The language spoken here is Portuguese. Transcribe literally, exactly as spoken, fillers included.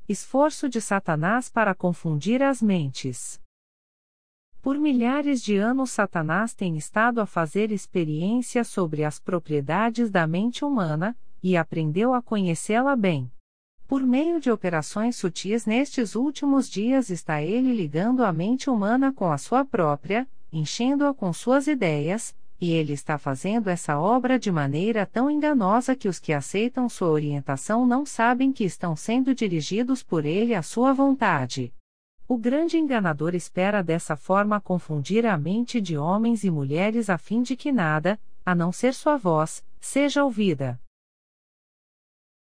esforço de Satanás para confundir as mentes. Por milhares de anos Satanás tem estado a fazer experiências sobre as propriedades da mente humana, e aprendeu a conhecê-la bem. Por meio de operações sutis nestes últimos dias está ele ligando a mente humana com a sua própria, enchendo-a com suas ideias, e ele está fazendo essa obra de maneira tão enganosa que os que aceitam sua orientação não sabem que estão sendo dirigidos por ele à sua vontade. O grande enganador espera dessa forma confundir a mente de homens e mulheres a fim de que nada, a não ser sua voz, seja ouvida.